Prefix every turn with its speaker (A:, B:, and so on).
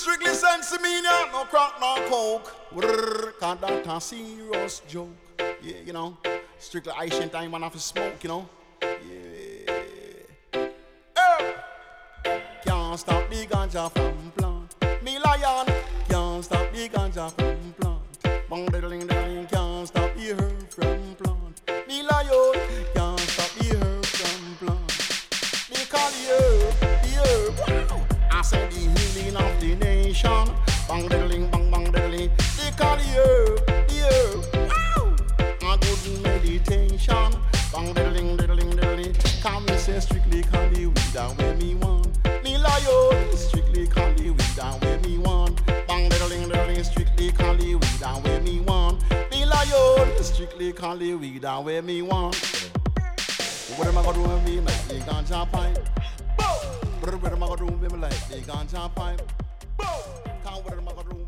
A: Strictly sensimania, no crack, no coke. Cause that's a serious joke. Yeah, you know. Strictly Asian time, man, have to smoke, you know. Yeah. Can't stop the ganja from plant. Me lion, can't stop the ganja from plant. Bang diddling diddling, can't stop the herb from plant. Me lion, can't stop the herb from plant. Me call the herb, wow. I said the healing of the nation. Bang diddling, bang bang diddling. They call the herb, wow. A good meditation. Bang diddling, diddling, diddling. Come me say strictly call the weed and where me want. Me lion, strictly call the weed and where me want. Bang diddling, diddling. Strictly call the weed and where me want. Me lion, strictly call the weed and where me want. What am I gonna do with me like the ganja pipe? What am I gonna do with me like the ganja pipe? What am I gonna do?